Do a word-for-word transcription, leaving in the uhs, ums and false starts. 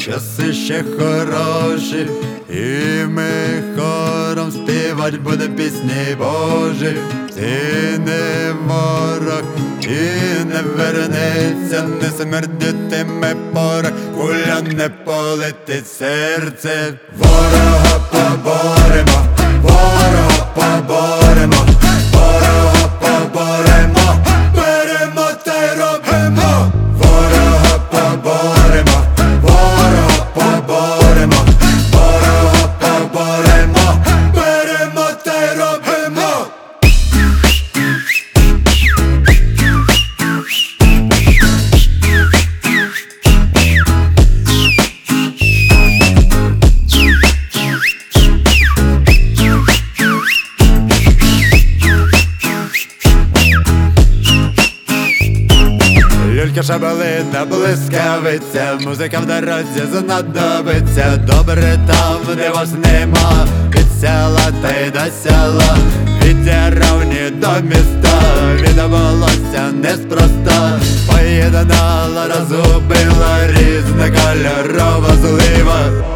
часи ще хороші, і ми хором співать буде пісні Божі. Ти не ворог і не вернеться, не смердитиме порох, куля не полетить серце. Ворога поборемо, ворога поборемо, ворога поборемо, беремо та й робимо. Ворога поборемо, ворога поборемо, ворога поборемо, беремо та й робимо. Люлька шабалина, блискавиця, музика в дорозі знадобиться. Добре там, де вас нема, від села та й до села, від деревні до міста, від волосся неспроста. Поєднала, розгубила різнокольорова злива.